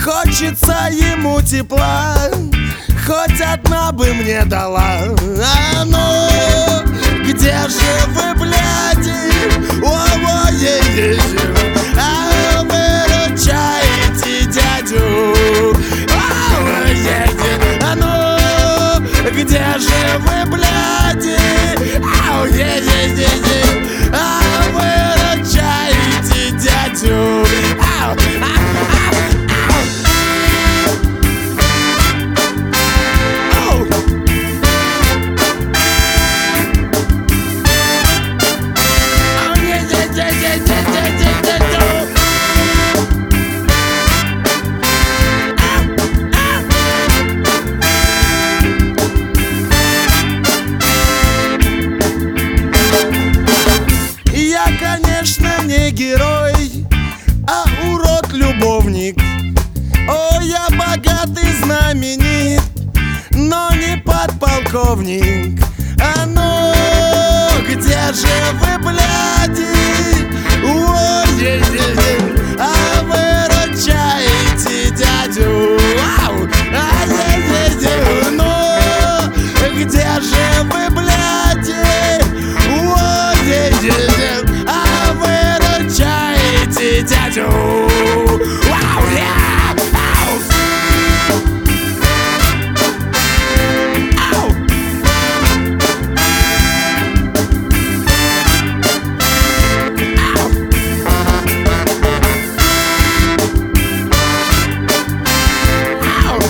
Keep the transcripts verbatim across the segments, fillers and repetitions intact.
Хочется ему тепла, хоть одна бы мне дала. А ну, где же вы, бляди? О-о-е-е-е. А выручаете дядю. О-о-е-е. А ну, где же вы, бляди? Ау-е-е-е-е. А выручаете дядю. Ау, не герой, а урод-любовник. О, я богатый, знаменит, но не подполковник. А ну, где же вы, бляди? Ой-е-е-е. А выручаете дядю. Ау! А-е-е-е. Ну, где же вы, бляди? Ой-е-е-е. А выручаете дядю. Вау, я! Ау! Ау! Ау!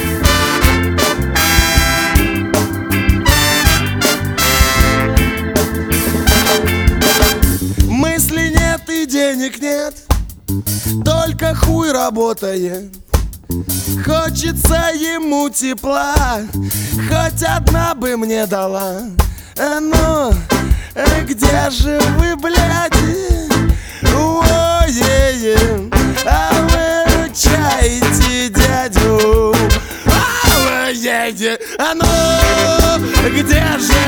Мысли нет и денег нет, только хуй работает. Хочется ему тепла, хоть одна бы мне дала. А ну, где же вы, бляди? Ой-е-е. А выручаете дядю. Ой-е-е. А ну, где же